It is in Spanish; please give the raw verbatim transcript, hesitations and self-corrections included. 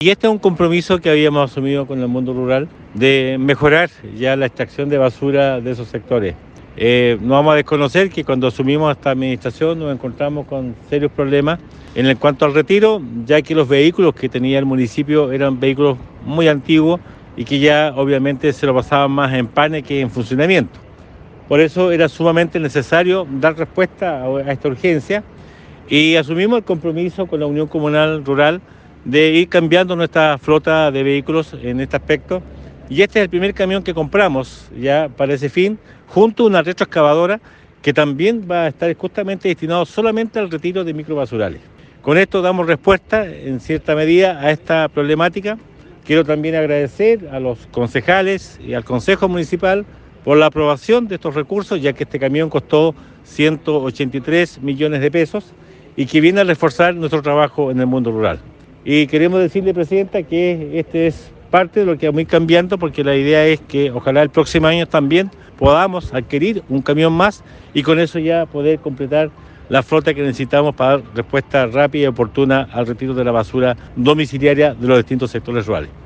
Y este es un compromiso que habíamos asumido con el mundo rural de mejorar ya la extracción de basura de esos sectores. Eh, no vamos a desconocer que cuando asumimos esta administración nos encontramos con serios problemas en el cuanto al retiro, ya que los vehículos que tenía el municipio eran vehículos muy antiguos y que ya obviamente se lo pasaban más en pane que en funcionamiento. Por eso era sumamente necesario dar respuesta a esta urgencia y asumimos el compromiso con la Unión Comunal Rural de ir cambiando nuestra flota de vehículos en este aspecto. Y este es el primer camión que compramos ya para ese fin, junto a una retroexcavadora que también va a estar justamente destinado solamente al retiro de microbasurales. Con esto damos respuesta en cierta medida a esta problemática. Quiero también agradecer a los concejales y al Consejo Municipal por la aprobación de estos recursos, ya que este camión costó ciento ochenta y tres millones de pesos y que viene a reforzar nuestro trabajo en el mundo rural. Y queremos decirle, Presidenta, que este es parte de lo que vamos a ir cambiando, porque la idea es que ojalá el próximo año también podamos adquirir un camión más y con eso ya poder completar la flota que necesitamos para dar respuesta rápida y oportuna al retiro de la basura domiciliaria de los distintos sectores rurales.